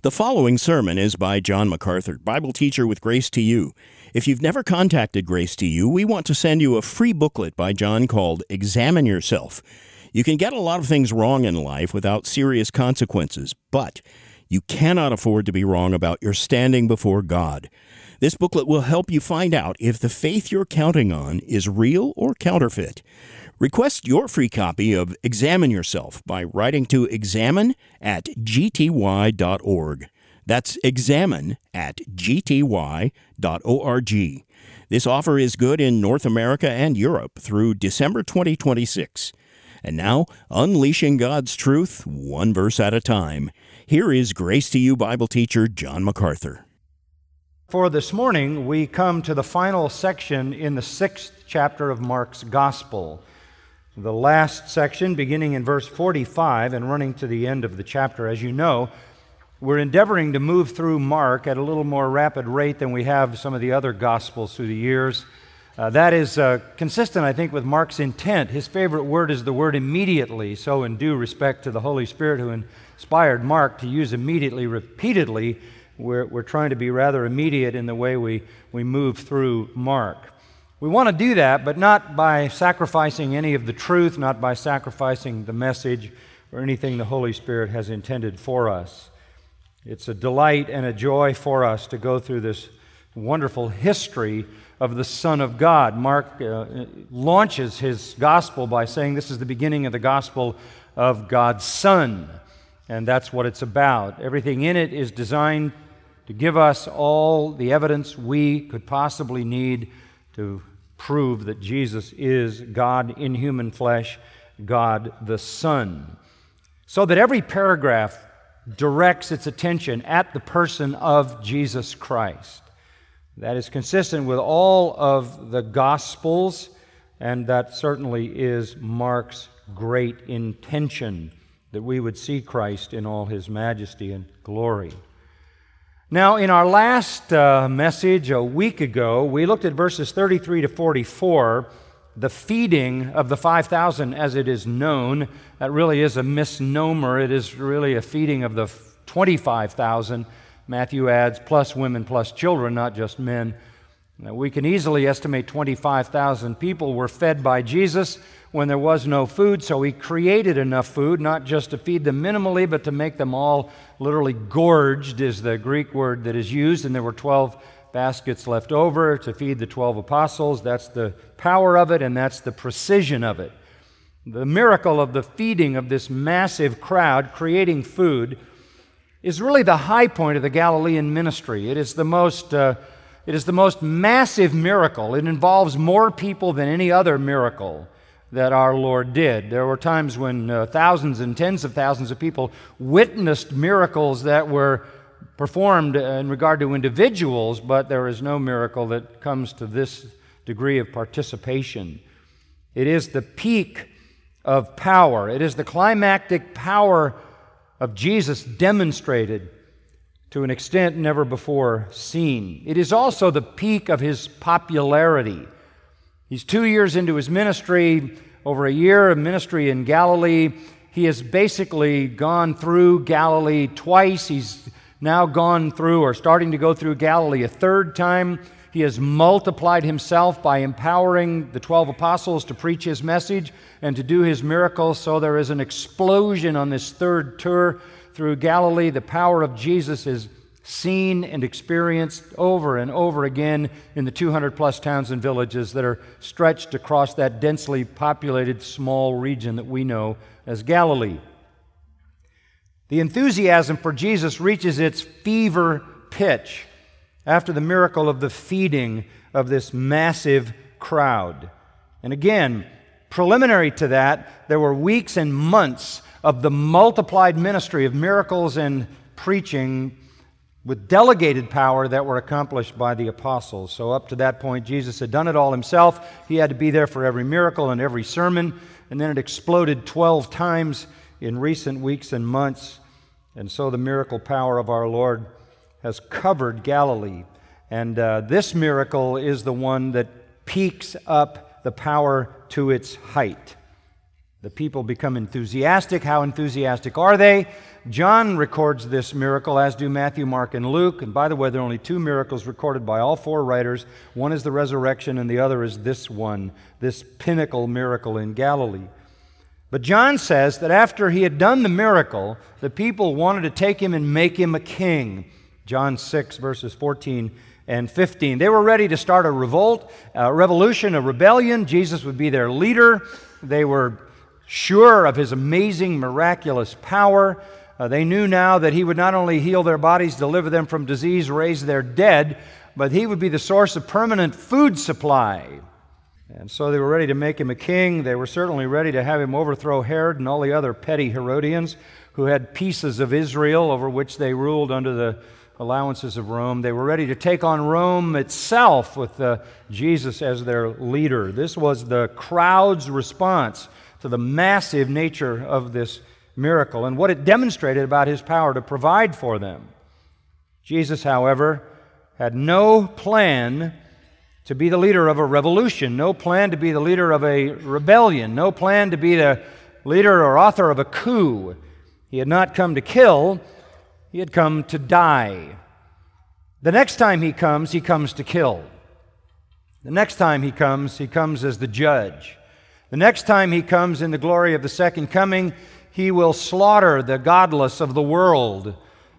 The following sermon is by John MacArthur, Bible teacher with Grace to You. If you've never contacted Grace to You, we want to send you a free booklet by John called Examine Yourself. You can get a lot of things wrong in life without serious consequences, but you cannot afford to be wrong about your standing before God. This booklet will help you find out if the faith you're counting on is real or counterfeit. Request your free copy of Examine Yourself by writing to examine@gty.org. That's examine@gty.org. This offer is good in North America and Europe through December 2026. And now, unleashing God's truth, one verse at a time. Here is Grace to You Bible teacher John MacArthur. For this morning, we come to the final section in the 6th chapter of Mark's Gospel. The last section, beginning in verse 45 and running to the end of the chapter. As you know, we're endeavoring to move through Mark at a little more rapid rate than we have some of the other Gospels through the years. That is consistent, I think, with Mark's intent. His favorite word is the word immediately, so in due respect to the Holy Spirit who inspired Mark to use immediately repeatedly, we're trying to be rather immediate in the way we move through Mark. We want to do that, but not by sacrificing any of the truth, not by sacrificing the message or anything the Holy Spirit has intended for us. It's a delight and a joy for us to go through this wonderful history of the Son of God. Mark launches his gospel by saying this is the beginning of the gospel of God's Son, and that's what it's about. Everything in it is designed to give us all the evidence we could possibly need to prove that Jesus is God in human flesh, God the Son. So that every paragraph directs its attention at the person of Jesus Christ. That is consistent with all of the Gospels, and that certainly is Mark's great intention, that we would see Christ in all His majesty and glory. Now, in our last message a week ago, we looked at verses 33 to 44, the feeding of the 5,000 as it is known. That really is a misnomer. It is really a feeding of the 25,000, Matthew adds, plus women plus children, not just men. Now, we can easily estimate 25,000 people were fed by Jesus when there was no food, so He created enough food, not just to feed them minimally, but to make them all literally gorged is the Greek word that is used, and there were 12 baskets left over to feed the 12 apostles. That's the power of it, and that's the precision of it. The miracle of the feeding of this massive crowd, creating food, is really the high point of the Galilean ministry. It is the most massive miracle. It involves more people than any other miracle that our Lord did. There were times when thousands and tens of thousands of people witnessed miracles that were performed in regard to individuals, but there is no miracle that comes to this degree of participation. It is the peak of power. It is the climactic power of Jesus demonstrated to an extent never before seen. It is also the peak of His popularity. He's 2 years into His ministry, over a year of ministry in Galilee. He has basically gone through Galilee twice. He's now gone through, or starting to go through Galilee a third time. He has multiplied Himself by empowering the 12 apostles to preach His message and to do His miracles. So there is an explosion on this third tour through Galilee. The power of Jesus is seen and experienced over and over again in the 200-plus towns and villages that are stretched across that densely populated small region that we know as Galilee. The enthusiasm for Jesus reaches its fever pitch after the miracle of the feeding of this massive crowd. And again, preliminary to that, there were weeks and months of the multiplied ministry of miracles and preaching with delegated power that were accomplished by the apostles. So up to that point, Jesus had done it all Himself. He had to be there for every miracle and every sermon, and then it exploded 12 times in recent weeks and months. And so the miracle power of our Lord has covered Galilee. And this miracle is the one that peaks up the power to its height. The people become enthusiastic. How enthusiastic are they? John records this miracle, as do Matthew, Mark, and Luke. And by the way, there are only two miracles recorded by all four writers. One is the resurrection, and the other is this one, this pinnacle miracle in Galilee. But John says that after he had done the miracle, the people wanted to take him and make him a king. John 6, verses 14 and 15. They were ready to start a revolt, a revolution, a rebellion. Jesus would be their leader. They were sure of his amazing, miraculous power. They knew now that he would not only heal their bodies, deliver them from disease, raise their dead, but he would be the source of permanent food supply. And so they were ready to make him a king. They were certainly ready to have him overthrow Herod and all the other petty Herodians who had pieces of Israel over which they ruled under the allowances of Rome. They were ready to take on Rome itself with Jesus as their leader. This was the crowd's response to the massive nature of this miracle and what it demonstrated about his power to provide for them. Jesus, however, had no plan to be the leader of a revolution, no plan to be the leader of a rebellion, no plan to be the leader or author of a coup. He had not come to kill, he had come to die. The next time he comes to kill. The next time he comes as the judge. The next time he comes in the glory of the second coming, he will slaughter the godless of the world,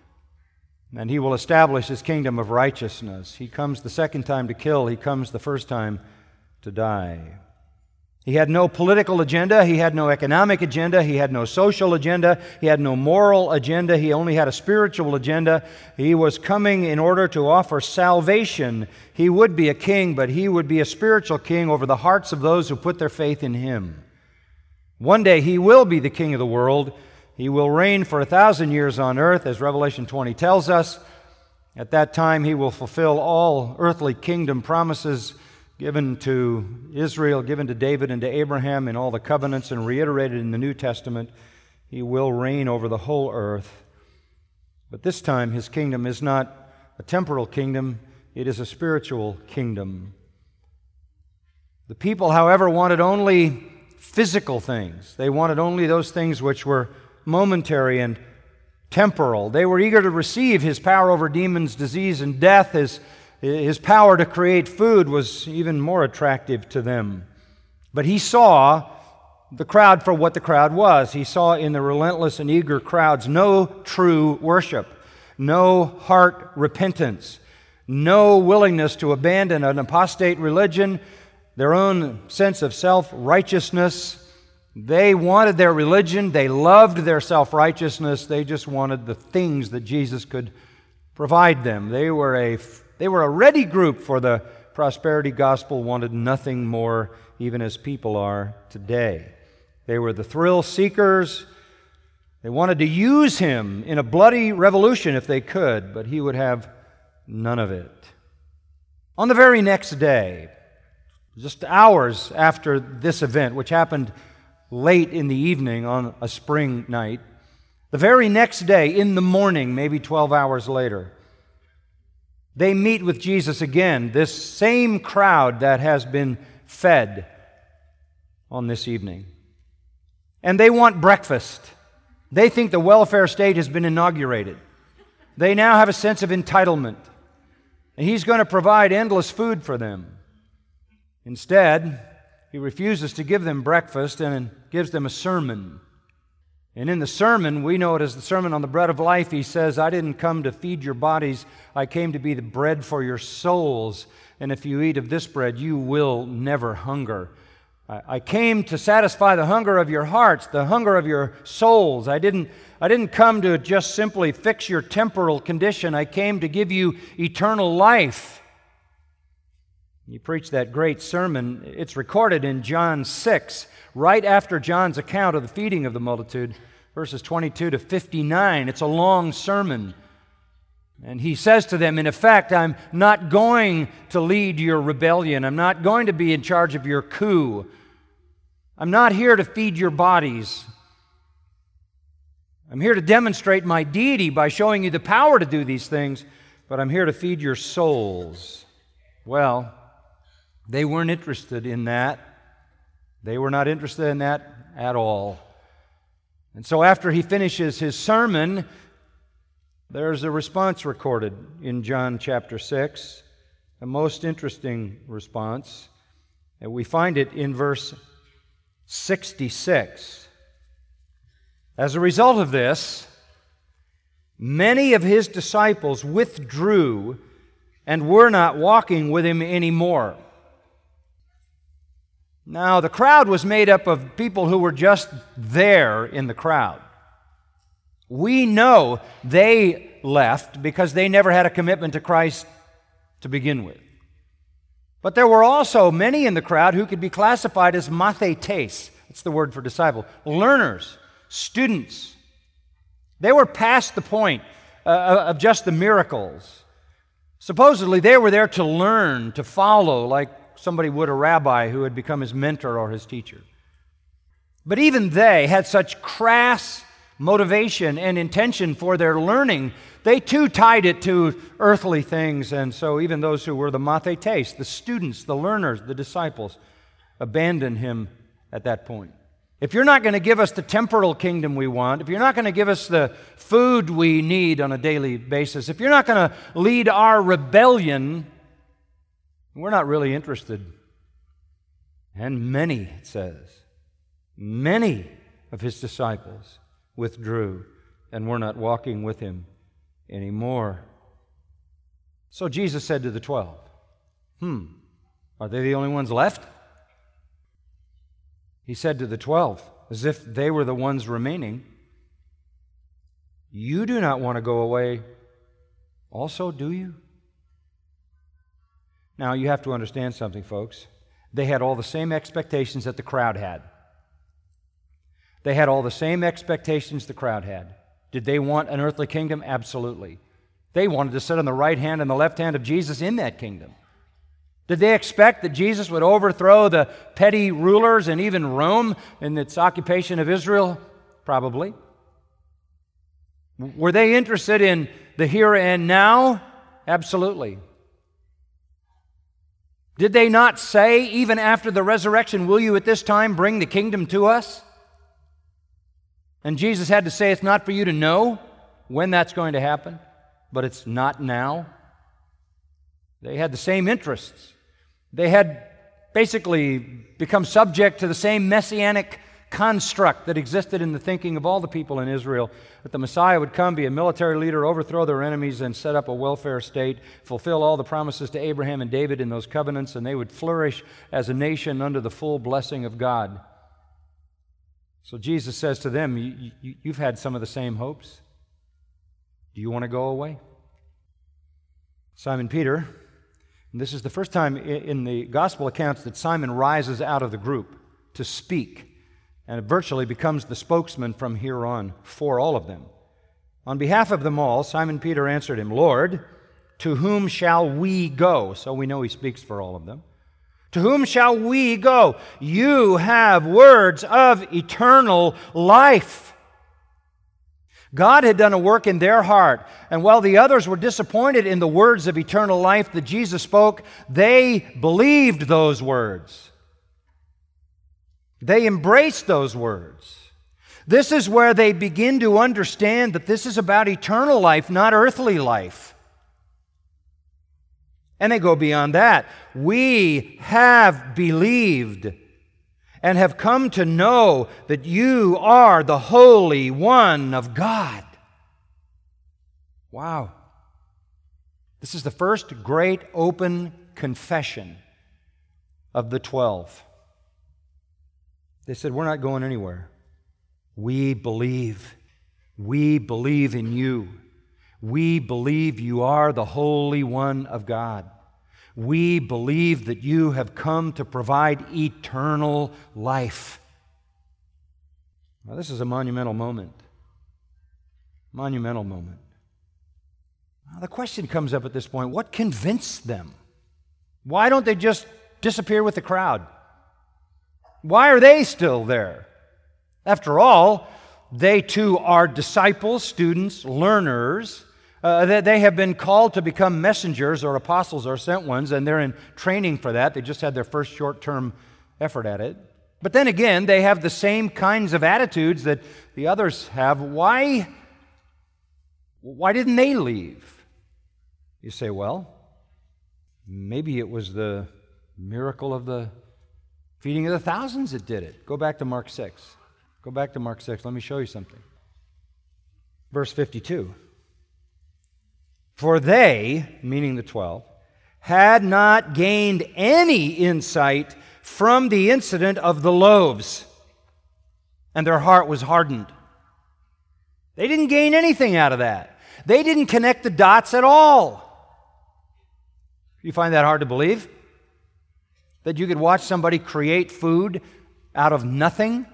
and he will establish his kingdom of righteousness. He comes the second time to kill. He comes the first time to die. He had no political agenda. He had no economic agenda. He had no social agenda. He had no moral agenda. He only had a spiritual agenda. He was coming in order to offer salvation. He would be a king, but he would be a spiritual king over the hearts of those who put their faith in him. One day he will be the king of the world. He will reign for 1,000 years on earth, as Revelation 20 tells us. At that time he will fulfill all earthly kingdom promises given to Israel, given to David and to Abraham in all the covenants and reiterated in the New Testament. He will reign over the whole earth. But this time his kingdom is not a temporal kingdom, it is a spiritual kingdom. The people, however, wanted only physical things. They wanted only those things which were momentary and temporal. They were eager to receive his power over demons, disease, and death. His power to create food was even more attractive to them. But he saw the crowd for what the crowd was. He saw in the relentless and eager crowds no true worship, no heart repentance, no willingness to abandon an apostate religion, their own sense of self-righteousness. They wanted their religion. They loved their self-righteousness. They just wanted the things that Jesus could provide them. They were a ready group for the prosperity gospel, wanted nothing more, even as people are today. They were the thrill seekers. They wanted to use him in a bloody revolution if they could, but he would have none of it. On the very next day, just hours after this event, which happened late in the evening on a spring night, the very next day, in the morning, maybe 12 hours later, they meet with Jesus again, this same crowd that has been fed on this evening. And they want breakfast. They think the welfare state has been inaugurated. They now have a sense of entitlement. And he's going to provide endless food for them. Instead, he refuses to give them breakfast and gives them a sermon. And in the sermon, we know it as the Sermon on the Bread of Life, he says, I didn't come to feed your bodies, I came to be the bread for your souls. And if you eat of this bread, you will never hunger. I came to satisfy the hunger of your hearts, the hunger of your souls. I didn't come to just simply fix your temporal condition. I came to give you eternal life. He preached that great sermon. It's recorded in John 6, right after John's account of the feeding of the multitude, verses 22 to 59. It's a long sermon. And he says to them, in effect, I'm not going to lead your rebellion. I'm not going to be in charge of your coup. I'm not here to feed your bodies. I'm here to demonstrate my deity by showing you the power to do these things, but I'm here to feed your souls. Well, they weren't interested in that. They were not interested in that at all. And so after he finishes his sermon, there's a response recorded in John chapter 6, a most interesting response. And we find it in verse 66. As a result of this, many of his disciples withdrew and were not walking with him anymore. Now, the crowd was made up of people who were just there in the crowd. We know they left because they never had a commitment to Christ to begin with. But there were also many in the crowd who could be classified as mathetes. That's the word for disciple. Learners, students. They were past the point of just the miracles. Supposedly, they were there to learn, to follow, like somebody would a rabbi who had become his mentor or his teacher. But even they had such crass motivation and intention for their learning, they too tied it to earthly things. And so even those who were the mathetes, the students, the learners, the disciples, abandoned him at that point. If you're not going to give us the temporal kingdom we want, if you're not going to give us the food we need on a daily basis, if you're not going to lead our rebellion, we're not really interested. And many, it says, many of his disciples withdrew and were not walking with him anymore. So Jesus said to the 12, are they the only ones left? He said to the 12, as if they were the ones remaining, you do not want to go away also, do you? Now, you have to understand something, folks. They had all the same expectations that the crowd had. They had all the same expectations the crowd had. Did they want an earthly kingdom? Absolutely. They wanted to sit on the right hand and the left hand of Jesus in that kingdom. Did they expect that Jesus would overthrow the petty rulers and even Rome in its occupation of Israel? Probably. Were they interested in the here and now? Absolutely. Did they not say, even after the resurrection, will you at this time bring the kingdom to us? And Jesus had to say, it's not for you to know when that's going to happen, but it's not now. They had the same interests. They had basically become subject to the same messianic construct that existed in the thinking of all the people in Israel, that the Messiah would come, be a military leader, overthrow their enemies, and set up a welfare state, fulfill all the promises to Abraham and David in those covenants, and they would flourish as a nation under the full blessing of God. So Jesus says to them, you've had some of the same hopes. Do you want to go away? Simon Peter, and this is the first time in the gospel accounts that Simon rises out of the group to speak, and it virtually becomes the spokesman from here on for all of them. On behalf of them all, Simon Peter answered him, Lord, to whom shall we go? So we know he speaks for all of them. To whom shall we go? You have words of eternal life. God had done a work in their heart, and while the others were disappointed in the words of eternal life that Jesus spoke, they believed those words. They embraced those words. This is where they begin to understand that this is about eternal life, not earthly life. And they go beyond that. We have believed and have come to know that you are the Holy One of God. Wow. This is the first great open confession of the 12. They said, we're not going anywhere. We believe. We believe in you. We believe you are the Holy One of God. We believe that you have come to provide eternal life. Now, this is a monumental moment. Monumental moment. Now, the question comes up at this point, what convinced them? Why don't they just disappear with the crowd? Why are they still there? After all, they too are disciples, students, learners. They have been called to become messengers or apostles or sent ones, and they're in training for that. They just had their first short-term effort at it. But then again, they have the same kinds of attitudes that the others have. Why didn't they leave? You say, well, maybe it was the miracle of the feeding of the thousands that did it. Go back to Mark 6. Go back to Mark 6. Let me show you something. Verse 52. For they, meaning the 12, had not gained any insight from the incident of the loaves, and their heart was hardened. They didn't gain anything out of that. They didn't connect the dots at all. You find that hard to believe? That you could watch somebody create food out of nothing?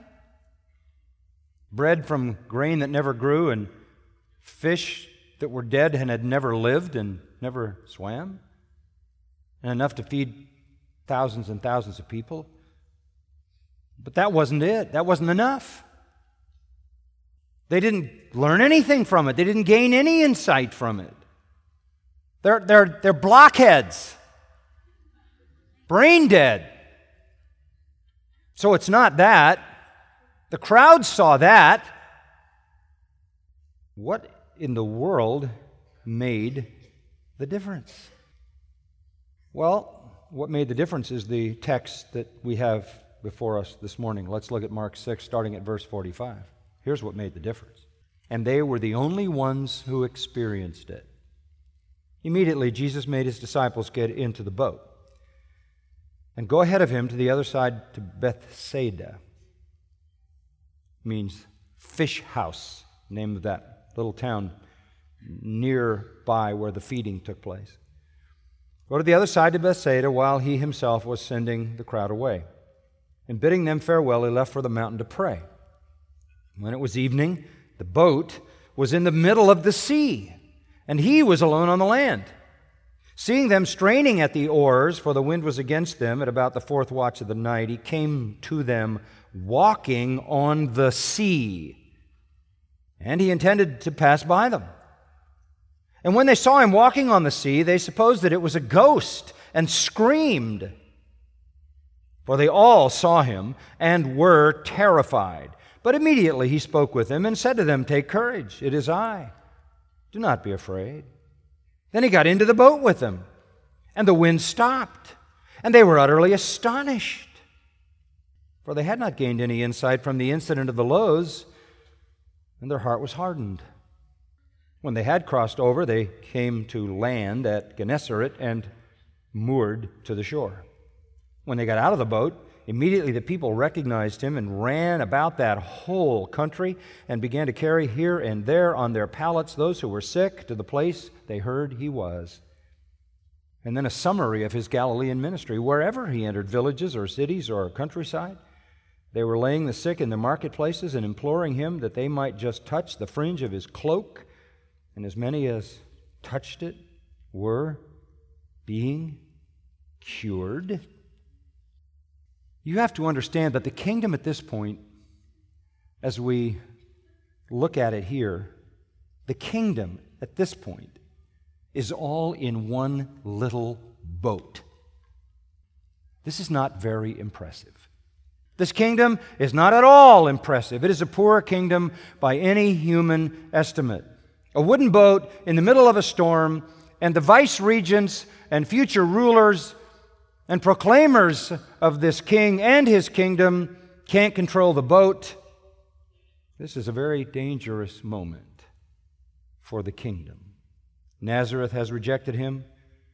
Bread from grain that never grew, and fish that were dead and had never lived and never swam, and enough to feed thousands and thousands of people. But that wasn't it. That wasn't enough. They didn't learn anything from it. They didn't gain any insight from it. They're blockheads, brain dead. So it's not that. The crowd saw that. What in the world made the difference? Well, what made the difference is the text that we have before us this morning. Let's look at Mark 6, starting at verse 45. Here's what made the difference. And they were the only ones who experienced it. Immediately, Jesus made his disciples get into the boat and go ahead of him to the other side to Bethsaida. Means fish house, name of that little town nearby where the feeding took place. Go to the other side to Bethsaida while he himself was sending the crowd away. And bidding them farewell, he left for the mountain to pray. When it was evening, the boat was in the middle of the sea, and he was alone on the land. Seeing them straining at the oars, for the wind was against them, at about the fourth watch of the night, he came to them walking on the sea, and he intended to pass by them. And when they saw him walking on the sea, they supposed that it was a ghost and screamed. For they all saw him and were terrified. But immediately he spoke with them and said to them, "Take courage, it is I. Do not be afraid." Then he got into the boat with them, and the wind stopped, and they were utterly astonished. For they had not gained any insight from the incident of the loaves, and their heart was hardened. When they had crossed over, they came to land at Gennesaret and moored to the shore. When they got out of the boat, immediately the people recognized him and ran about that whole country and began to carry here and there on their pallets those who were sick to the place they heard he was. And then a summary of his Galilean ministry. Wherever he entered, villages or cities or countryside, they were laying the sick in the marketplaces and imploring him that they might just touch the fringe of his cloak. And as many as touched it were being cured. You have to understand that the kingdom at this point, as we look at it here, the kingdom at this point is all in one little boat. This is not very impressive. This kingdom is not at all impressive. It is a poor kingdom by any human estimate. A wooden boat in the middle of a storm, and the vice regents and future rulers and proclaimers of this king and his kingdom can't control the boat. This is a very dangerous moment for the kingdom. Nazareth has rejected him.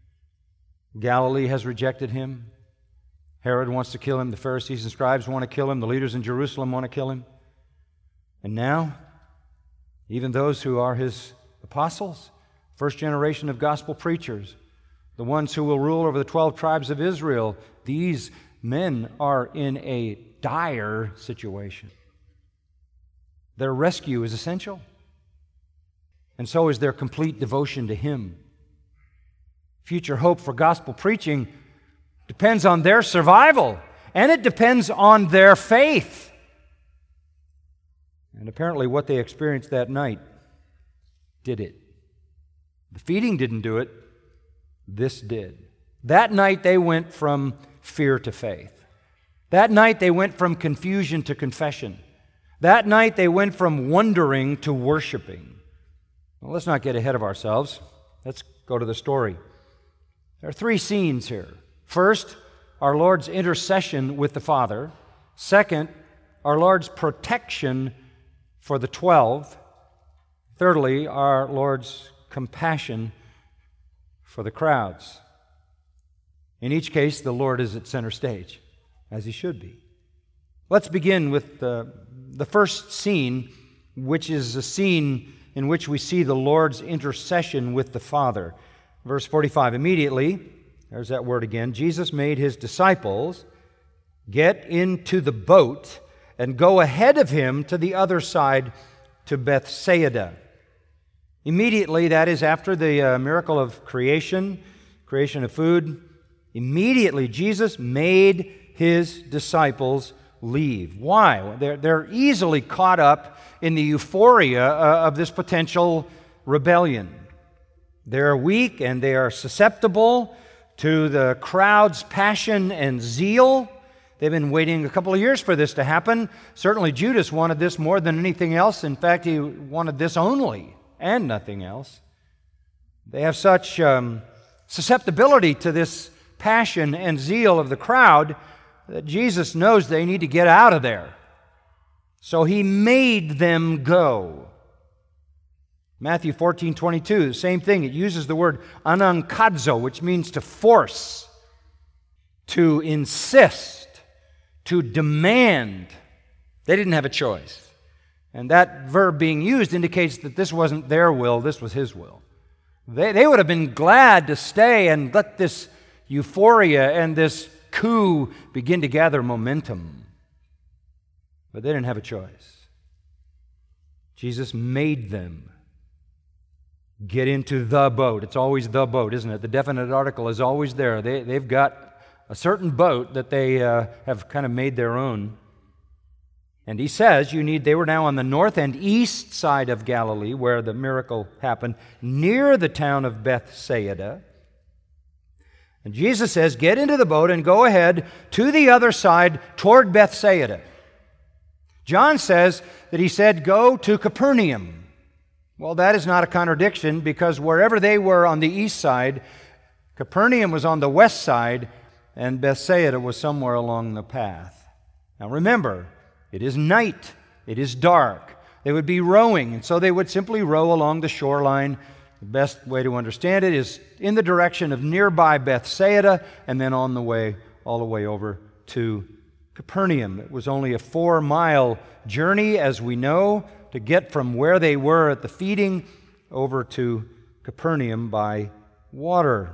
Galilee has rejected him. Herod wants to kill him. The Pharisees and scribes want to kill him. The leaders in Jerusalem want to kill him. And now, even those who are his apostles, first generation of gospel preachers, the ones who will rule over the 12 tribes of Israel, these men are in a dire situation. Their rescue is essential, and so is their complete devotion to him. Future hope for gospel preaching depends on their survival, and it depends on their faith. And apparently what they experienced that night did it. The feeding didn't do it. This did. That night they went from fear to faith. That night they went from confusion to confession. That night they went from wondering to worshiping. Well, let's not get ahead of ourselves. Let's go to the story. There are three scenes here. First, our Lord's intercession with the Father. Second, our Lord's protection for the 12. Thirdly, our Lord's compassion for the crowds. In each case, the Lord is at center stage, as He should be. Let's begin with the first scene, which is a scene in which we see the Lord's intercession with the Father. Verse 45, immediately, there's that word again, Jesus made His disciples get into the boat and go ahead of Him to the other side to Bethsaida. Immediately, that is after the miracle of creation of food, immediately Jesus made His disciples leave. Why? They're easily caught up in the euphoria of this potential rebellion. They're weak and they are susceptible to the crowd's passion and zeal. They've been waiting a couple of years for this to happen. Certainly Judas wanted this more than anything else. In fact, he wanted this only and nothing else. They have such susceptibility to this passion and zeal of the crowd that Jesus knows they need to get out of there. So He made them go. Matthew 14:22, the same thing. It uses the word anankadzo, which means to force, to insist, to demand. They didn't have a choice. And that verb being used indicates that this wasn't their will, this was His will. They would have been glad to stay and let this euphoria and this coup begin to gather momentum. But they didn't have a choice. Jesus made them get into the boat. It's always the boat, isn't it? The definite article is always there. They've got a certain boat that they have kind of made their own. And He says they were now on the north and east side of Galilee where the miracle happened, near the town of Bethsaida. And Jesus says, get into the boat and go ahead to the other side toward Bethsaida. John says that He said, go to Capernaum. Well, that is not a contradiction because wherever they were on the east side, Capernaum was on the west side and Bethsaida was somewhere along the path. Now remember, it is night. It is dark. They would be rowing, and so they would simply row along the shoreline. The best way to understand it is in the direction of nearby Bethsaida and then all the way over to Capernaum. It was only a 4-mile journey, as we know, to get from where they were at the feeding over to Capernaum by water.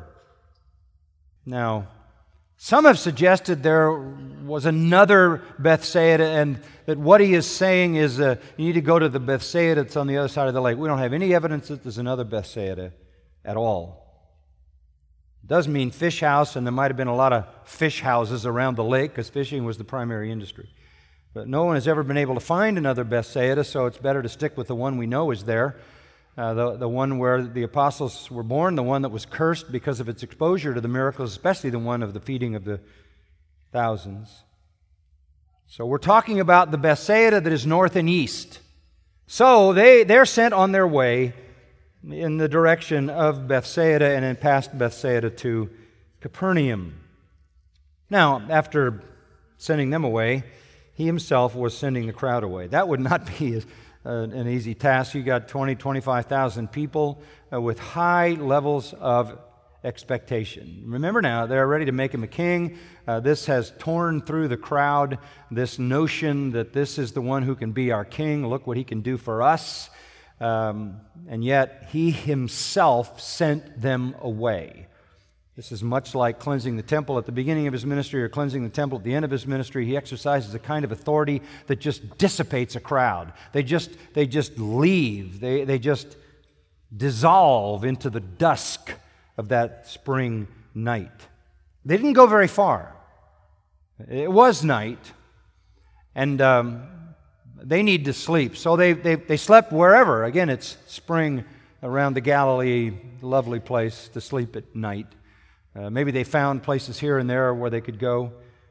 Now, some have suggested there was another Bethsaida and that what He is saying is you need to go to the Bethsaida that's on the other side of the lake. We don't have any evidence that there's another Bethsaida at all. It does mean fish house, and there might have been a lot of fish houses around the lake because fishing was the primary industry. But no one has ever been able to find another Bethsaida, so it's better to stick with the one we know is there. The one where the apostles were born, the one that was cursed because of its exposure to the miracles, especially the one of the feeding of the thousands. So we're talking about the Bethsaida that is north and east. So they're sent on their way in the direction of Bethsaida and then past Bethsaida to Capernaum. Now, after sending them away, He Himself was sending the crowd away. That would not be an easy task. You got 25,000 people with high levels of expectation. Remember now, they're ready to make Him a king. This has torn through the crowd, this notion that this is the one who can be our king. Look what He can do for us. And yet, He Himself sent them away. This is much like cleansing the temple at the beginning of His ministry or cleansing the temple at the end of His ministry. He exercises a kind of authority that just dissipates a crowd. They just leave. They just dissolve into the dusk of that spring night. They didn't go very far. It was night, and they need to sleep. So they slept wherever. Again, it's spring around the Galilee, lovely place to sleep at night. Maybe they found places here and there where they could go.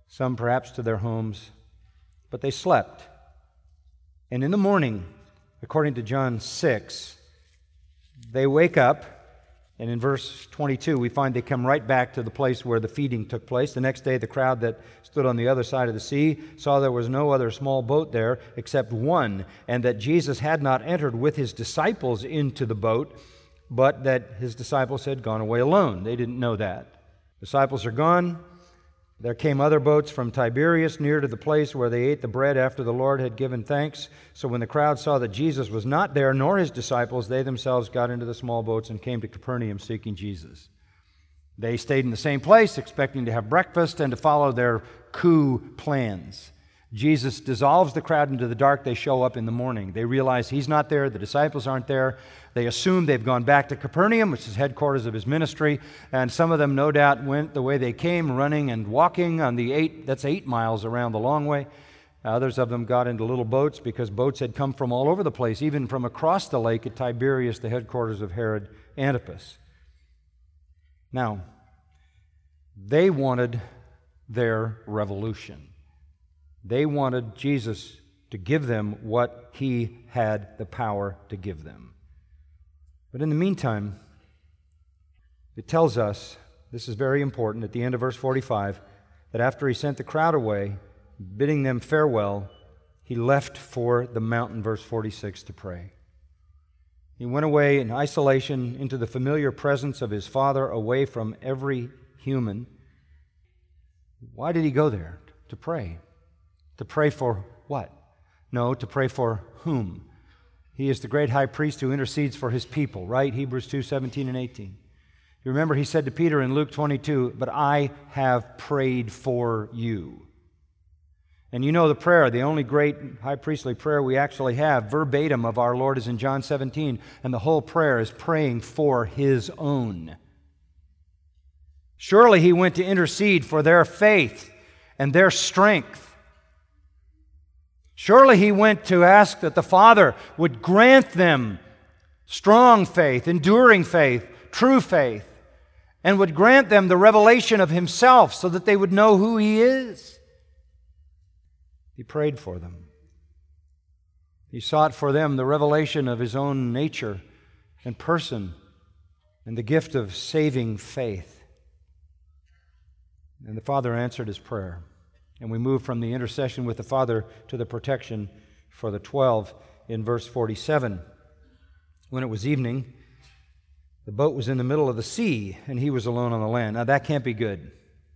some perhaps to their homes, but they slept. And in the morning, according to John 6, they wake up, and in verse 22 we find they come right back to the place where the feeding took place. The next day the crowd that stood on the other side of the sea saw there was no other small boat there except one, and that Jesus had not entered with his disciples into the boat, but that his disciples had gone away alone. They didn't know that. Disciples are gone. There came other boats from Tiberias near to the place where they ate the bread after the Lord had given thanks. So when the crowd saw that Jesus was not there, nor his disciples, they themselves got into the small boats and came to Capernaum seeking Jesus. They stayed in the same place, expecting to have breakfast and to follow their coup plans. Jesus dissolves the crowd into the dark. They show up in the morning. They realize he's not there. The disciples aren't there. They assume they've gone back to Capernaum, which is headquarters of his ministry. And some of them, no doubt, went the way they came, running and walking on that's 8 miles around the long way. Others of them got into little boats because boats had come from all over the place, even from across the lake at Tiberias, the headquarters of Herod Antipas. Now, they wanted their revolution. They wanted Jesus to give them what he had the power to give them. But in the meantime, it tells us, this is very important, at the end of verse 45, that after he sent the crowd away, bidding them farewell, he left for the mountain, verse 46, to pray. He went away in isolation into the familiar presence of his Father, away from every human. Why did he go there? To pray. To pray for what? No, to pray for whom? He is the great high priest who intercedes for his people, right? Hebrews 2:17 and 18. You remember he said to Peter in Luke 22, "But I have prayed for you." And you know the prayer, the only great high priestly prayer we actually have, verbatim of our Lord, is in John 17, and the whole prayer is praying for his own. Surely he went to intercede for their faith and their strength. Surely he went to ask that the Father would grant them strong faith, enduring faith, true faith, and would grant them the revelation of himself so that they would know who he is. He prayed for them. He sought for them the revelation of his own nature and person and the gift of saving faith. And the Father answered his prayer. And we move from the intercession with the Father to the protection for the 12 in verse 47. When it was evening, the boat was in the middle of the sea, and he was alone on the land. Now that can't be good.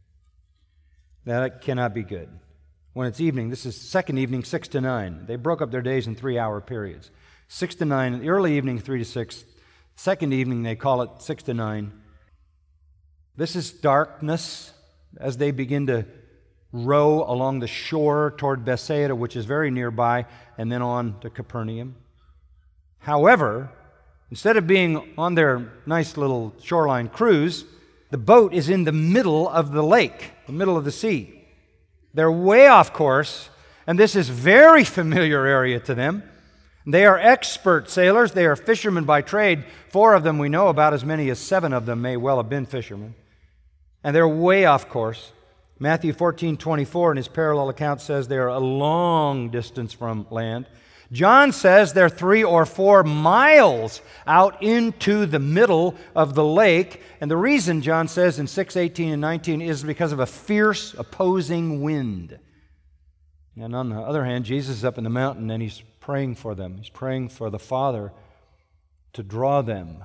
That cannot be good. When it's evening, this is second evening, 6 to 9. They broke up their days in 3-hour periods. 6 to 9, the early evening, 3 to 6. Second evening, they call it 6 to 9. This is darkness as they begin to row along the shore toward Bethsaida, which is very nearby, and then on to Capernaum. However, instead of being on their nice little shoreline cruise, the boat is in the middle of the lake, the middle of the sea. They're way off course, and this is very familiar area to them. They are expert sailors. They are fishermen by trade. 4 of them we know about. As many as 7 of them may well have been fishermen. And they're way off course. Matthew 14:24 in his parallel account says they are a long distance from land. John says they're 3 or 4 miles out into the middle of the lake. And the reason, John says in 6:18 and 19, is because of a fierce opposing wind. And on the other hand, Jesus is up in the mountain and he's praying for them. He's praying for the Father to draw them.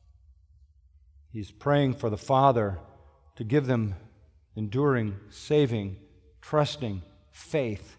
He's praying for the Father to give them enduring, saving, trusting faith.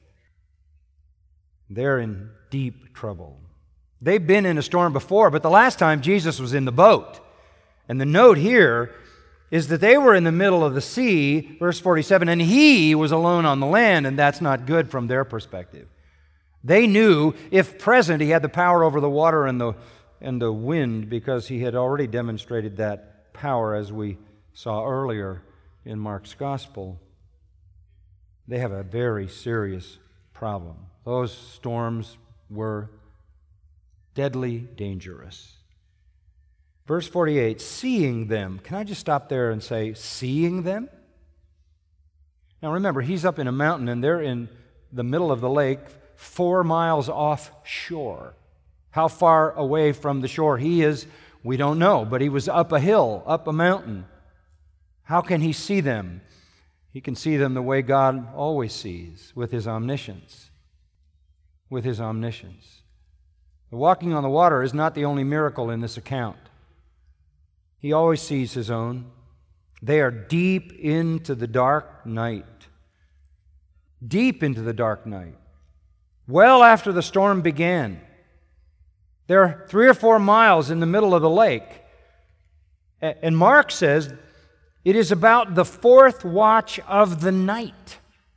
They're in deep trouble. They've been in a storm before, but the last time Jesus was in the boat. And the note here is that they were in the middle of the sea, verse 47, and he was alone on the land, and that's not good from their perspective. They knew, if present, he had the power over the water and the wind, because he had already demonstrated that power, as we saw earlier in Mark's Gospel. They have a very serious problem. Those storms were deadly dangerous. Verse 48, seeing them. Can I just stop there and say, seeing them? Now remember, he's up in a mountain and they're in the middle of the lake, 4 miles offshore. How far away from the shore he is, we don't know, but he was up a hill, up a mountain. How can he see them? He can see them the way God always sees, with His omniscience. With His omniscience. The walking on the water is not the only miracle in this account. He always sees His own. They are deep into the dark night. Deep into the dark night. Well after the storm began. They're 3 or 4 miles in the middle of the lake. And Mark says it is about the 4th watch of the night.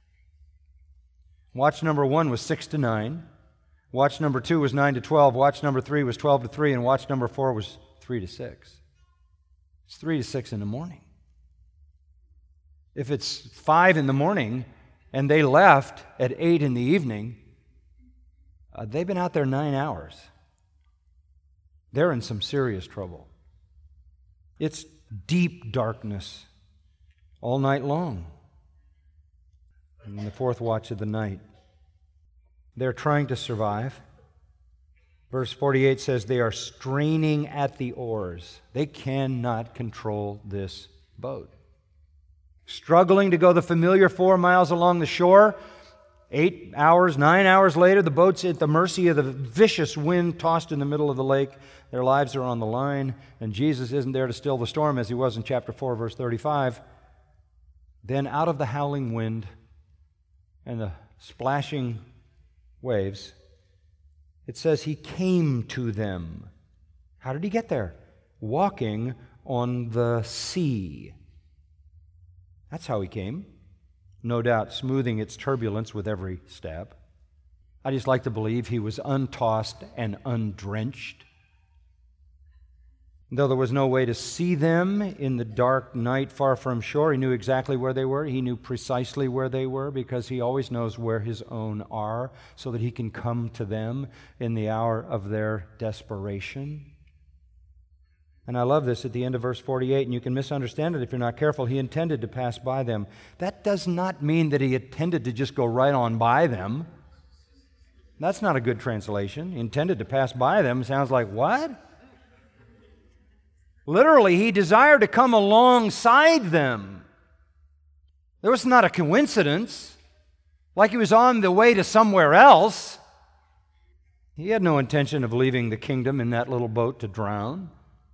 Watch number 1 was 6 to 9. Watch number 2 was 9 to 12. Watch number 3 was 12 to 3. And watch number 4 was 3 to 6. It's 3 to 6 in the morning. If it's 5 in the morning and they left at 8 in the evening, they've been out there 9 hours. They're in some serious trouble. It's deep darkness all night long. In the 4th watch of the night, they're trying to survive. Verse 48 says they are straining at the oars. They cannot control this boat. Struggling to go the familiar 4 miles along the shore. 8 hours, 9 hours later, the boat's at the mercy of the vicious wind tossed in the middle of the lake. Their lives are on the line, and Jesus isn't there to still the storm as He was in chapter 4, verse 35. Then out of the howling wind and the splashing waves, it says He came to them. How did He get there? Walking on the sea. That's how He came. No doubt smoothing its turbulence with every step. I just like to believe He was untossed and undrenched. Though there was no way to see them in the dark night far from shore, He knew exactly where they were. He knew precisely where they were because He always knows where His own are so that He can come to them in the hour of their desperation. And I love this at the end of verse 48, and you can misunderstand it if you're not careful. He intended to pass by them. That does not mean that He intended to just go right on by them. That's not a good translation. He intended to pass by them sounds like what? Literally, He desired to come alongside them. There was not a coincidence, like He was on the way to somewhere else. He had no intention of leaving the kingdom in that little boat to drown.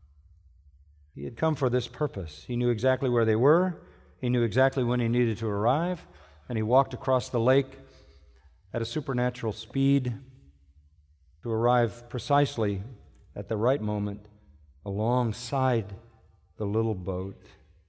He had come for this purpose. He knew exactly where they were. He knew exactly when He needed to arrive. And He walked across the lake at a supernatural speed to arrive precisely at the right moment alongside the little boat.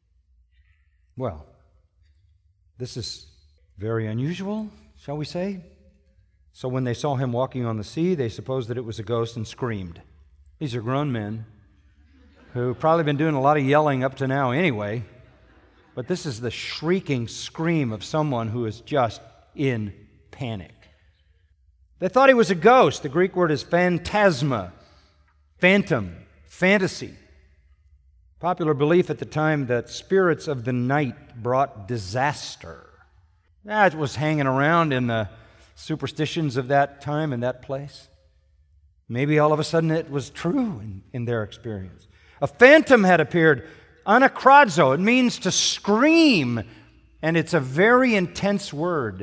Well, this is very unusual, shall we say? So when they saw Him walking on the sea, they supposed that it was a ghost and screamed. These are grown men who've probably been doing a lot of yelling up to now anyway, but this is the shrieking scream of someone who is just in panic. They thought He was a ghost. The Greek word is phantasma, phantom, fantasy. Popular belief at the time that spirits of the night brought disaster. That was hanging around in the superstitions of that time and that place. Maybe all of a sudden it was true in their experience. A phantom had appeared, anakradzo. It means to scream, and it's a very intense word.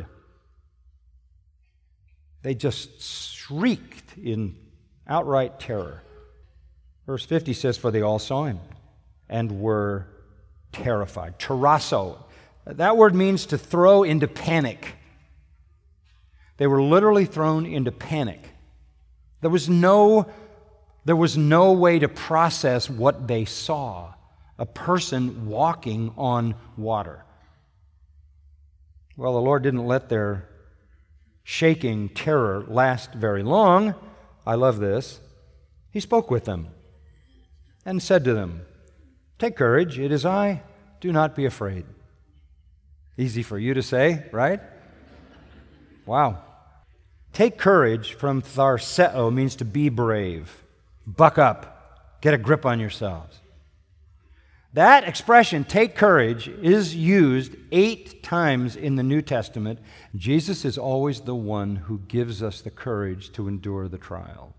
They just shrieked in outright terror. Verse 50 says, for they all saw Him and were terrified. Tarasso. That word means to throw into panic. They were literally thrown into panic. There was no way to process what they saw. A person walking on water. Well, the Lord didn't let their shaking terror last very long. I love this. He spoke with them and said to them, take courage, it is I, do not be afraid. Easy for you to say, right? Wow. Take courage from tharseo means to be brave. Buck up. Get a grip on yourselves. That expression, take courage, is used 8 times in the New Testament. Jesus is always the one who gives us the courage to endure the trial.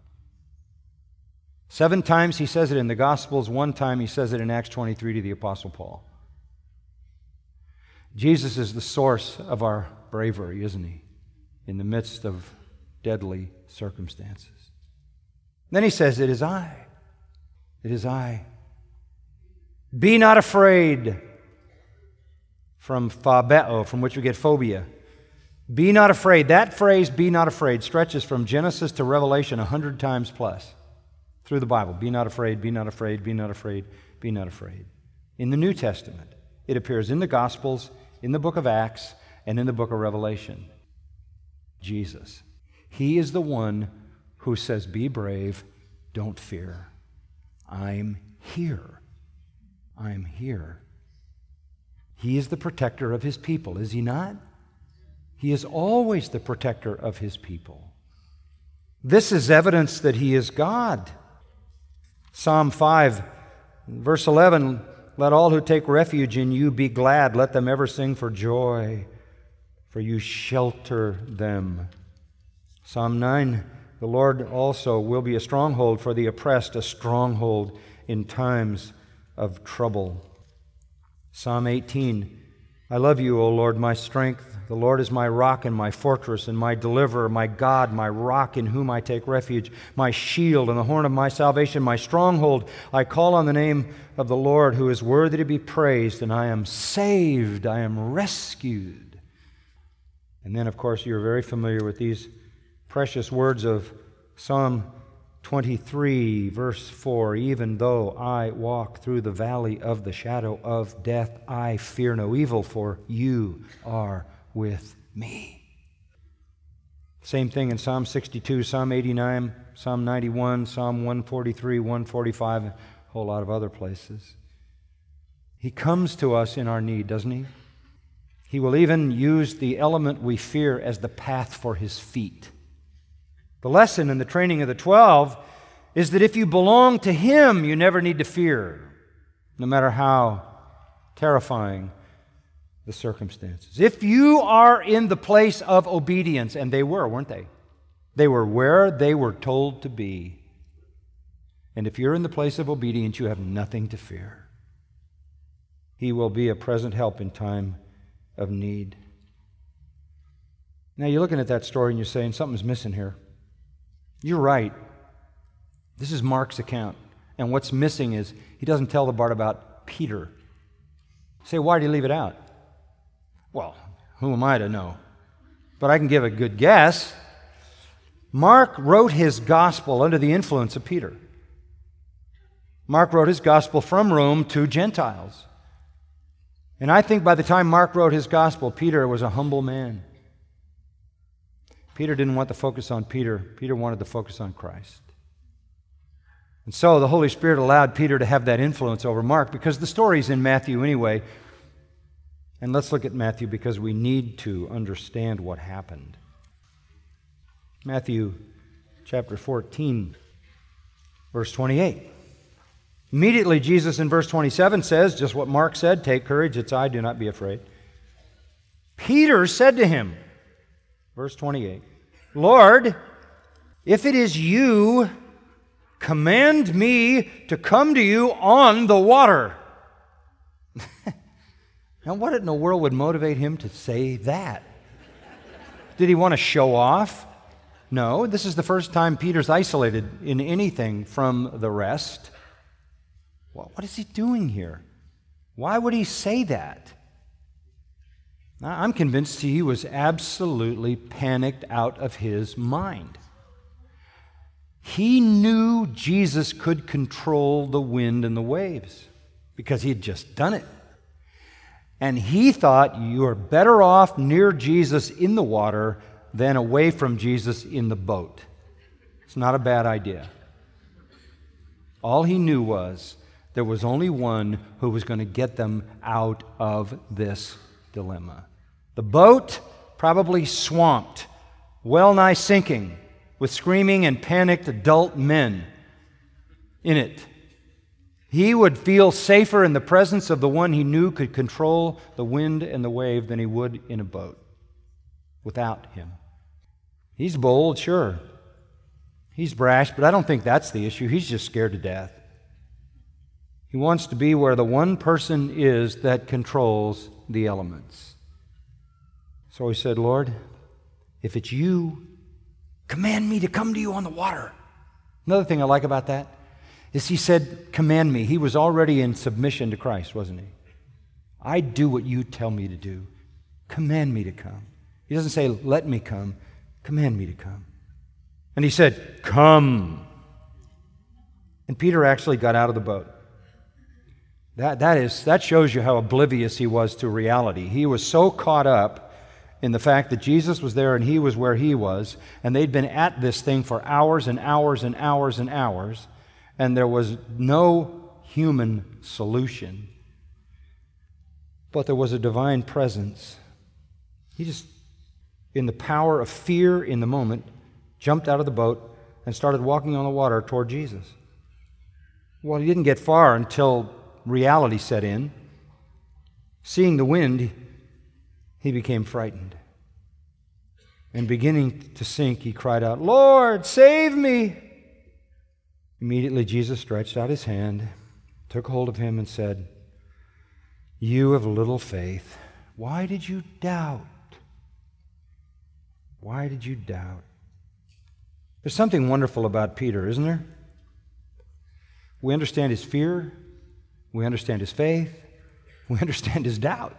7 times he says it in the Gospels, 1 time he says it in Acts 23 to the Apostle Paul. Jesus is the source of our bravery, isn't he? In the midst of deadly circumstances. Then he says, it is I. It is I. Be not afraid, from phobeo, from which we get phobia. Be not afraid. That phrase, be not afraid, stretches from Genesis to Revelation 100 times plus through the Bible. Be not afraid, be not afraid, be not afraid, be not afraid. In the New Testament, it appears in the Gospels, in the book of Acts, and in the book of Revelation. Jesus. He is the one who says, be brave, don't fear. I'm here. I'm here. He is the protector of his people, is he not? He is always the protector of his people. This is evidence that he is God. Psalm 5, verse 11, let all who take refuge in you be glad. Let them ever sing for joy, for you shelter them. Psalm 9, the Lord also will be a stronghold for the oppressed, a stronghold in times of trouble. Psalm 18, I love you, O Lord, my strength. The Lord is my rock and my fortress and my deliverer, my God, my rock in whom I take refuge, my shield and the horn of my salvation, my stronghold. I call on the name of the Lord, who is worthy to be praised, and I am saved, I am rescued. And then, of course, you're very familiar with these precious words of Psalm 23, verse 4, even though I walk through the valley of the shadow of death, I fear no evil, for you are with me. Same thing in Psalm 62, Psalm 89, Psalm 91, Psalm 143, 145, and a whole lot of other places. He comes to us in our need, doesn't he? He will even use the element we fear as the path for his feet. The lesson in the training of the 12 is that if you belong to him, you never need to fear, no matter how terrifying the circumstances. If you are in the place of obedience, and they were, weren't they? They were where they were told to be. And if you're in the place of obedience, you have nothing to fear. He will be a present help in time of need. Now you're looking at that story and you're saying, something's missing here. You're right. This is Mark's account. And what's missing is he doesn't tell the part about Peter. You say, why did he leave it out? Well, who am I to know? But I can give a good guess. Mark wrote his gospel under the influence of Peter. Mark wrote his gospel from Rome to Gentiles. And I think by the time Mark wrote his gospel, Peter was a humble man. Peter didn't want to focus on Peter. Peter wanted to focus on Christ. And so the Holy Spirit allowed Peter to have that influence over Mark, because the story's in Matthew anyway. And let's look at Matthew because we need to understand what happened. Matthew chapter 14, verse 28. Immediately Jesus in verse 27 says, just what Mark said, take courage, it's I, do not be afraid. Peter said to him, verse 28, Lord, if it is you, command me to come to you on the water. Now, what in the world would motivate him to say that? Did he want to show off? No, this is the first time Peter's isolated in anything from the rest. Well, what is he doing here? Why would he say that? I'm convinced he was absolutely panicked out of his mind. He knew Jesus could control the wind and the waves because he had just done it. And he thought you are better off near Jesus in the water than away from Jesus in the boat. It's not a bad idea. All he knew was there was only one who was going to get them out of this dilemma. The boat, probably swamped, well nigh sinking, with screaming and panicked adult men in it. He would feel safer in the presence of the one he knew could control the wind and the wave than he would in a boat without him. He's bold, sure. He's brash, but I don't think that's the issue. He's just scared to death. He wants to be where the one person is that controls the elements. So he said, Lord, if it's you, command me to come to you on the water. Another thing I like about that is he said, command me. He was already in submission to Christ, wasn't he? I do what you tell me to do. Command me to come. He doesn't say, let me come. Command me to come. And he said, come. And Peter actually got out of the boat. That shows you how oblivious he was to reality. He was so caught up in the fact that Jesus was there and he was where he was, and they'd been at this thing for hours and hours and hours and hours, and there was no human solution. But there was a divine presence. He just, in the power of fear in the moment, jumped out of the boat and started walking on the water toward Jesus. Well, he didn't get far until reality set in. Seeing the wind, he became frightened. And beginning to sink, he cried out, Lord, save me! Immediately Jesus stretched out his hand, took hold of him and said, you of little faith, why did you doubt? Why did you doubt? There's something wonderful about Peter, isn't there? We understand his fear. We understand his faith. We understand his doubt.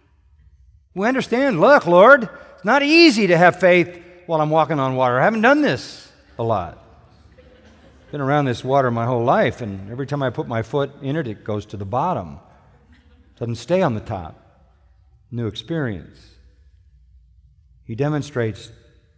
We understand, look, Lord, it's not easy to have faith while I'm walking on water. I haven't done this a lot. Been around this water my whole life, and every time I put my foot in it, it goes to the bottom. It doesn't stay on the top. New experience. He demonstrates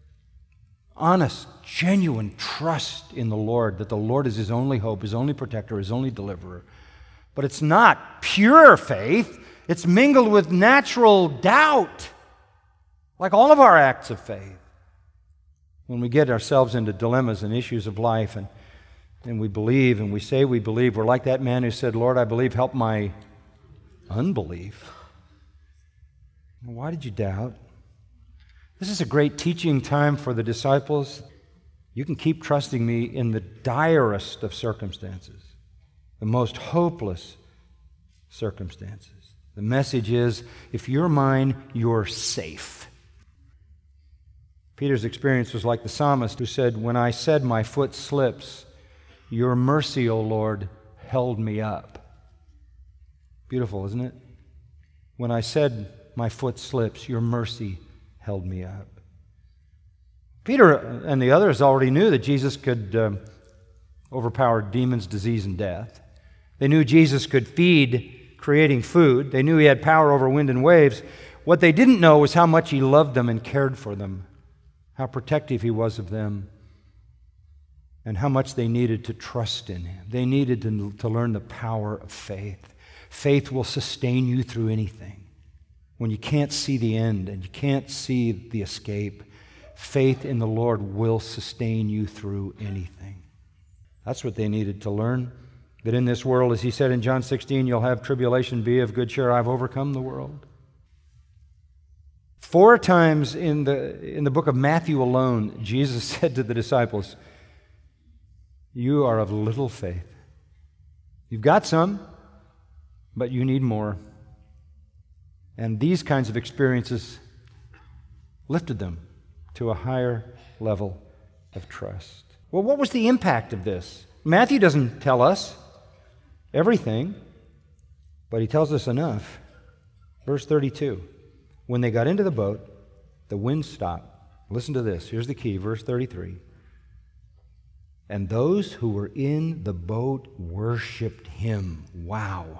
honest, genuine trust in the Lord, that the Lord is his only hope, his only protector, his only deliverer. But it's not pure faith. It's mingled with natural doubt, like all of our acts of faith. When we get ourselves into dilemmas and issues of life, and we believe and we say we believe, we're like that man who said, Lord, I believe, help my unbelief. Why did you doubt? This is a great teaching time for the disciples. You can keep trusting me in the direst of circumstances, the most hopeless circumstances. The message is, if you're mine, you're safe. Peter's experience was like the psalmist who said, when I said my foot slips, your mercy, O Lord, held me up. Beautiful, isn't it? When I said my foot slips, your mercy held me up. Peter and the others already knew that Jesus could overpower demons, disease, and death. They knew Jesus could feed, creating food. They knew he had power over wind and waves. What they didn't know was how much he loved them and cared for them, how protective he was of them, and how much they needed to trust in him. They needed to learn the power of faith. Faith will sustain you through anything. When you can't see the end and you can't see the escape, faith in the Lord will sustain you through anything. That's what they needed to learn. That in this world, as he said in John 16, you'll have tribulation, be of good cheer, I've overcome the world. 4 times in the book of Matthew alone, Jesus said to the disciples, you are of little faith. You've got some, but you need more. And these kinds of experiences lifted them to a higher level of trust. Well, what was the impact of this? Matthew doesn't tell us everything, but he tells us enough. Verse 32, when they got into the boat, the wind stopped. Listen to this. Here's the key, verse 33. And those who were in the boat worshiped him. Wow.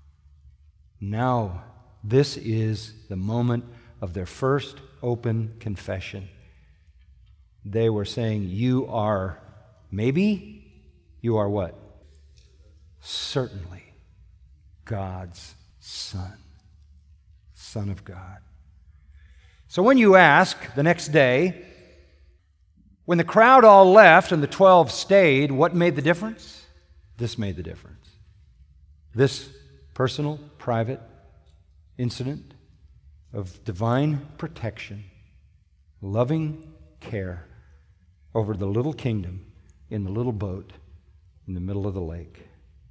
Now, this is the moment of their first open confession. They were saying, you are, maybe, you are what? Certainly God's Son. Son of God. So when you ask the next day, when the crowd all left and the 12 stayed, what made the difference? This made the difference. This personal, private incident of divine protection, loving care over the little kingdom in the little boat in the middle of the lake.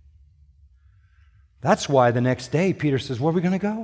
That's why the next day Peter says, where are we going to go?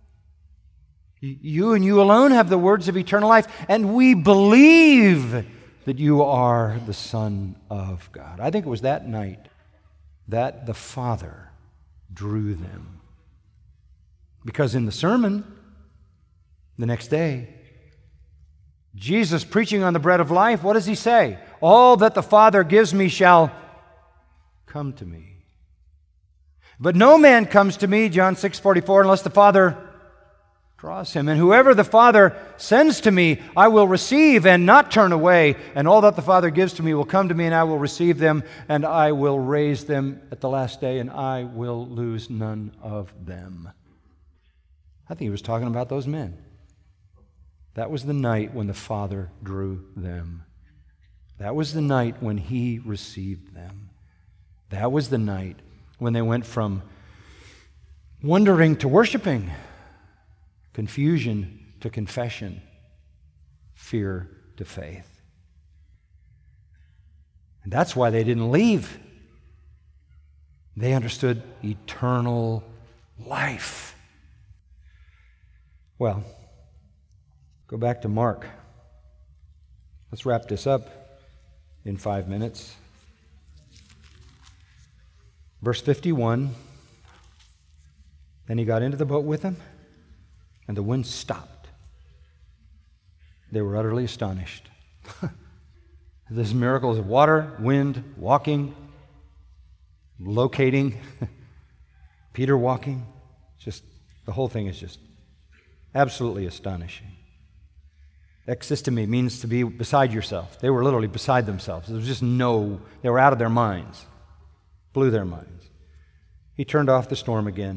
You and you alone have the words of eternal life, and we believe that you are the Son of God. I think it was that night that the Father drew them. Because in the sermon, the next day, Jesus preaching on the bread of life, what does he say? All that the Father gives me shall come to me. But no man comes to me, John 6:44, unless the Father draws him. And whoever the Father sends to me, I will receive and not turn away. And all that the Father gives to me will come to me, and I will receive them, and I will raise them at the last day, and I will lose none of them. I think he was talking about those men. That was the night when the Father drew them. That was the night when he received them. That was the night when they went from wondering to worshiping, confusion to confession, fear to faith. And that's why they didn't leave. They understood eternal life. Well, go back to Mark. Let's wrap this up in 5 minutes. Verse 51, then he got into the boat with them, and the wind stopped. They were utterly astonished. There's miracles of water, wind, walking, locating, Peter walking. Just the whole thing is just absolutely astonishing. Existemi means to be beside yourself. They were literally beside themselves. There was just they were out of their minds. Blew their minds. He turned off the storm again.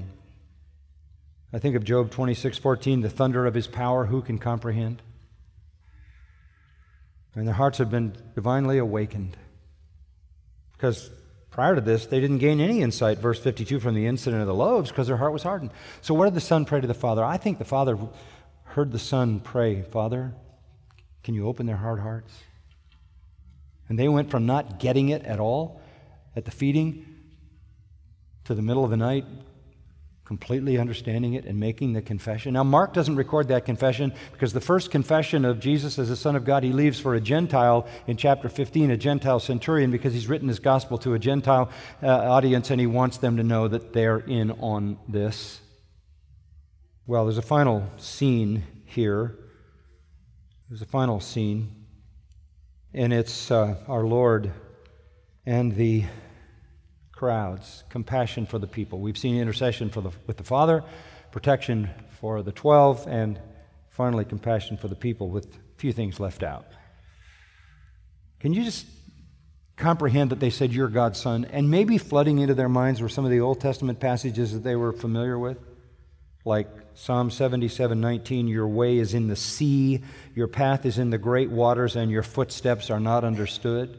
I think of Job 26:14, the thunder of his power, who can comprehend? And their hearts have been divinely awakened. Because prior to this, they didn't gain any insight, verse 52, from the incident of the loaves, because their heart was hardened. So what did the Son pray to the Father? I think the Father heard the Son pray, Father, can you open their hard hearts? And they went from not getting it at all at the feeding to the middle of the night, completely understanding it and making the confession. Now, Mark doesn't record that confession because the first confession of Jesus as the Son of God he leaves for a Gentile in chapter 15, a Gentile centurion, because he's written his gospel to a Gentile audience and he wants them to know that they're in on this. Well, there's a final scene here. There's a final scene, and it's our Lord and the crowds, compassion for the people. We've seen intercession with the Father, protection for the 12, and finally compassion for the people with a few things left out. Can you just comprehend that they said, you're God's Son, and maybe flooding into their minds were some of the Old Testament passages that they were familiar with, like Psalm 77:19, your way is in the sea, your path is in the great waters, and your footsteps are not understood.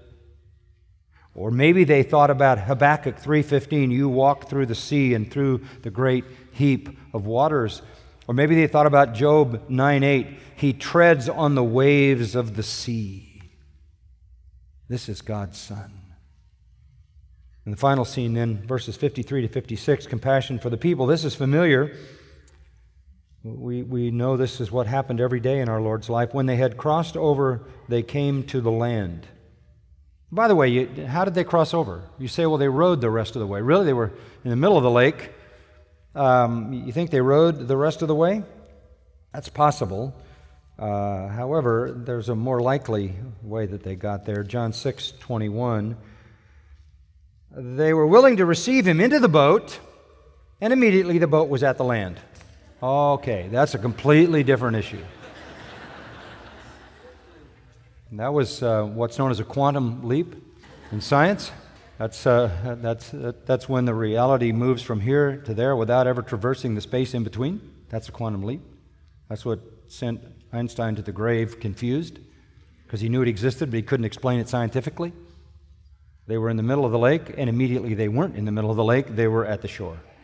Or maybe they thought about Habakkuk 3:15, you walk through the sea and through the great heap of waters. Or maybe they thought about Job 9:8, he treads on the waves of the sea. This is God's Son. And the final scene then, verses 53 to 56, compassion for the people. This is familiar. We know this is what happened every day in our Lord's life. When they had crossed over, they came to the land. By the way, how did they cross over? You say, well, they rowed the rest of the way. Really, they were in the middle of the lake. You think they rowed the rest of the way? That's possible. However, there's a more likely way that they got there. John 6:21. They were willing to receive him into the boat, and immediately the boat was at the land. Okay, that's a completely different issue. And that was what's known as a quantum leap in science. That's when the reality moves from here to there without ever traversing the space in between. That's a quantum leap. That's what sent Einstein to the grave confused, because he knew it existed, but he couldn't explain it scientifically. They were in the middle of the lake, and immediately they weren't in the middle of the lake, they were at the shore.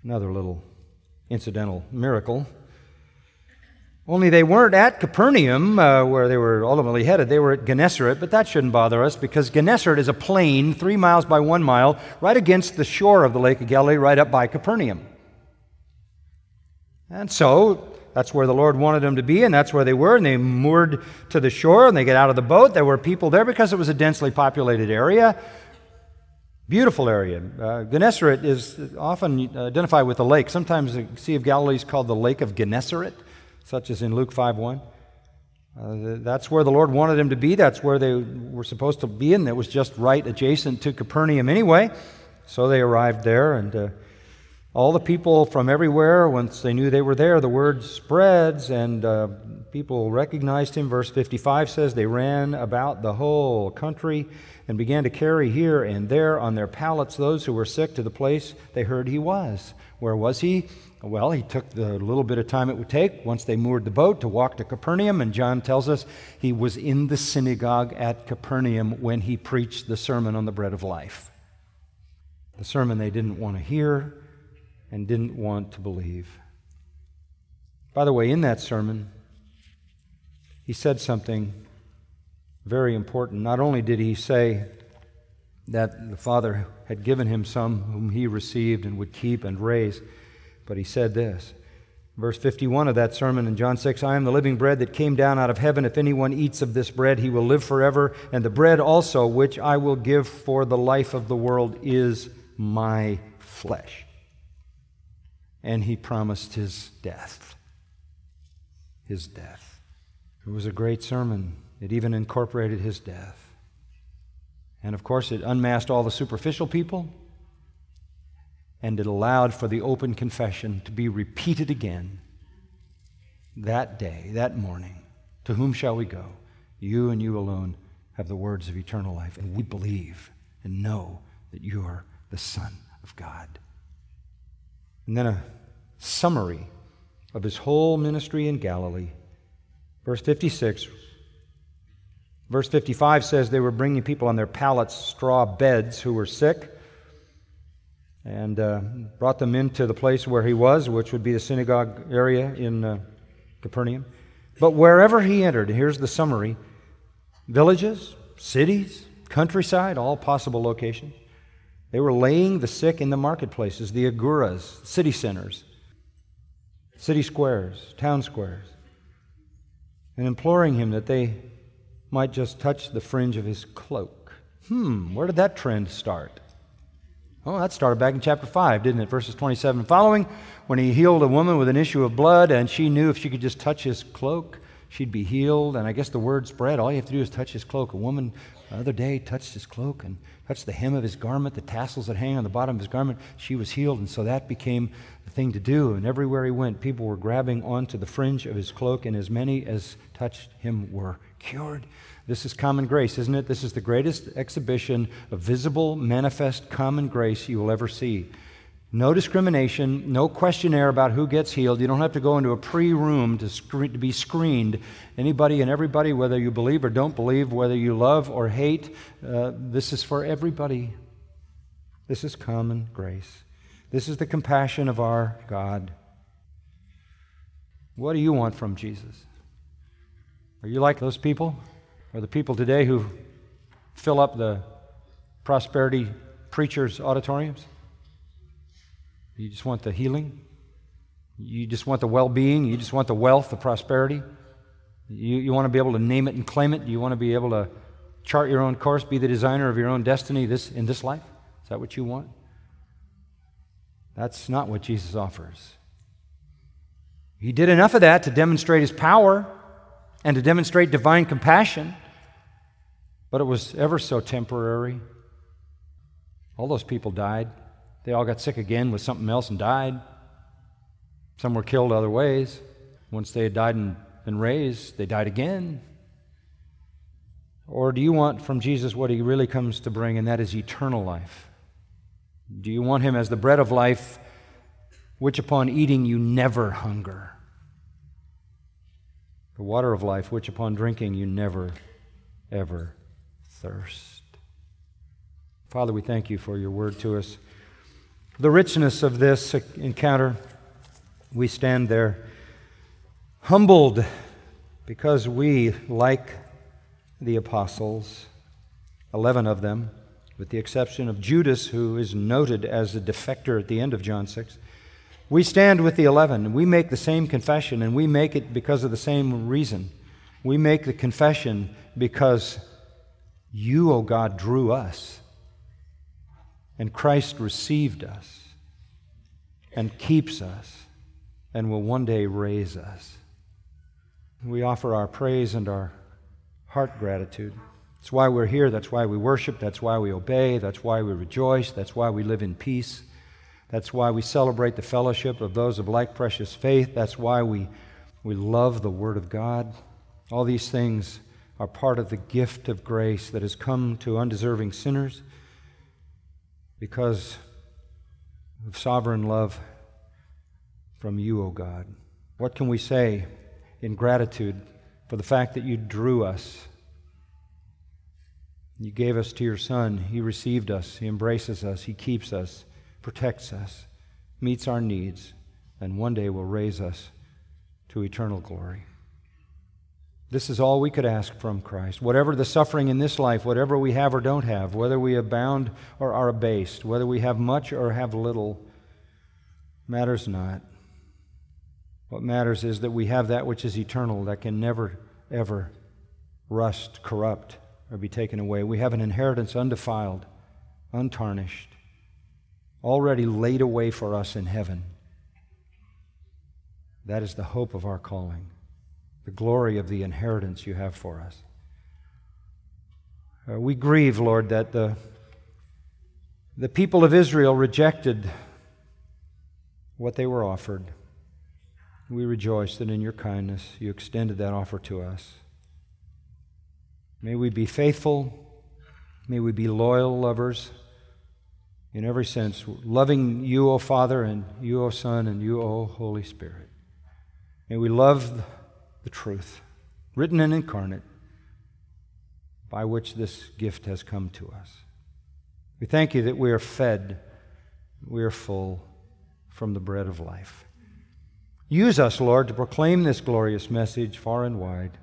Another little incidental miracle. Only they weren't at Capernaum, where they were ultimately headed. They were at Gennesaret, but that shouldn't bother us because Gennesaret is a plain 3 miles by 1 mile right against the shore of the Lake of Galilee, right up by Capernaum. And so that's where the Lord wanted them to be, and that's where they were, and they moored to the shore, and they get out of the boat. There were people there because it was a densely populated area. Beautiful area. Gennesaret is often identified with the lake. Sometimes the Sea of Galilee is called the Lake of Gennesaret, such as in Luke 5:1. That's where the Lord wanted them to be. That's where they were supposed to be, and it was just right adjacent to Capernaum anyway. So they arrived there, and all the people from everywhere, once they knew they were there, the word spreads, and people recognized him. Verse 55 says, they ran about the whole country and began to carry here and there on their pallets those who were sick to the place they heard he was. Where was he? Well, he took the little bit of time it would take once they moored the boat to walk to Capernaum, and John tells us he was in the synagogue at Capernaum when he preached the sermon on the bread of life. The sermon they didn't want to hear and didn't want to believe. By the way, in that sermon, he said something very important. Not only did he say that the Father had given him some whom he received and would keep and raise, but he said this. Verse 51 of that sermon in John 6, I am the living bread that came down out of heaven. If anyone eats of this bread, he will live forever. And the bread also, which I will give for the life of the world, is my flesh. And he promised his death. His death. It was a great sermon. It even incorporated his death. And of course, it unmasked all the superficial people, and it allowed for the open confession to be repeated again that day, that morning. To whom shall we go? You and you alone have the words of eternal life, and we believe and know that you are the Son of God. And then a summary of his whole ministry in Galilee. Verse 56. Verse 55 says they were bringing people on their pallets, straw beds, who were sick, and brought them into the place where he was, which would be the synagogue area in Capernaum. But wherever he entered, here's the summary, villages, cities, countryside, all possible locations, they were laying the sick in the marketplaces, the agoras, city centers, city squares, town squares, and imploring him that they might just touch the fringe of his cloak. Where did that trend start? Oh, that started back in chapter 5, didn't it? Verses 27 and following, when he healed a woman with an issue of blood, and she knew if she could just touch his cloak, she'd be healed. And I guess the word spread. All you have to do is touch his cloak. A woman the other day touched his cloak and touched the hem of his garment, the tassels that hang on the bottom of his garment. She was healed, and so that became the thing to do. And everywhere he went, people were grabbing onto the fringe of his cloak, and as many as touched him were cured. This is common grace, isn't it? This is the greatest exhibition of visible, manifest common grace you will ever see. No discrimination, no questionnaire about who gets healed. You don't have to go into a pre-room to be screened. Anybody and everybody, whether you believe or don't believe, whether you love or hate, this is for everybody. This is common grace. This is the compassion of our God. What do you want from Jesus? Are you like those people? Or the people today who fill up the prosperity preachers' auditoriums? You just want the healing? You just want the well-being? You just want the wealth, the prosperity? You want to be able to name it and claim it? You want to be able to chart your own course, be the designer of your own destiny in this life? Is that what you want? That's not what Jesus offers. He did enough of that to demonstrate his power and to demonstrate divine compassion, but it was ever so temporary. All those people died. They all got sick again with something else and died. Some were killed other ways. Once they had died and been raised, they died again. Or do you want from Jesus what he really comes to bring, and that is eternal life? Do you want him as the bread of life, which upon eating you never hunger? The water of life, which upon drinking you never, ever thirst. Father, we thank you for your word to us. The richness of this encounter, we stand there humbled because we, like the apostles, 11 of them, with the exception of Judas, who is noted as a defector at the end of John 6, we stand with the 11. We make the same confession, and we make it because of the same reason. We make the confession because you, O God, drew us, and Christ received us, and keeps us, and will one day raise us. We offer our praise and our heart gratitude. That's why we're here. That's why we worship. That's why we obey. That's why we rejoice. That's why we live in peace. That's why we celebrate the fellowship of those of like precious faith. That's why we love the Word of God. All these things are part of the gift of grace that has come to undeserving sinners because of sovereign love from you, O God. What can we say in gratitude for the fact that you drew us? You gave us to your Son. He received us. He embraces us. He keeps us, protects us, meets our needs, and one day will raise us to eternal glory. This is all we could ask from Christ. Whatever the suffering in this life, whatever we have or don't have, whether we abound or are abased, whether we have much or have little, matters not. What matters is that we have that which is eternal, that can never, ever rust, corrupt, or be taken away. We have an inheritance undefiled, untarnished, already laid away for us in heaven. That is the hope of our calling, the glory of the inheritance you have for us. We grieve, Lord, that the people of Israel rejected what they were offered. We rejoice that in your kindness you extended that offer to us. May we be faithful. May we be loyal lovers in every sense, loving you, O Father, and you, O Son, and you, O Holy Spirit. May we love the truth, written and incarnate, by which this gift has come to us. We thank you that we are fed, we are full from the bread of life. Use us, Lord, to proclaim this glorious message far and wide.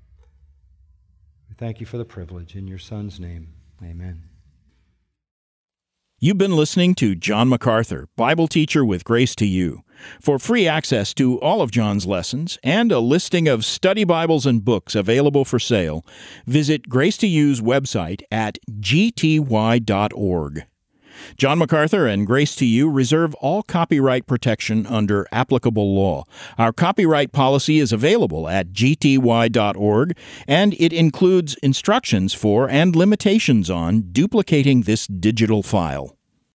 We thank you for the privilege. In your Son's name, amen. You've been listening to John MacArthur, Bible teacher with Grace to You. For free access to all of John's lessons and a listing of study Bibles and books available for sale, visit Grace to You's website at gty.org. John MacArthur and Grace to You reserve all copyright protection under applicable law. Our copyright policy is available at gty.org, and it includes instructions for and limitations on duplicating this digital file.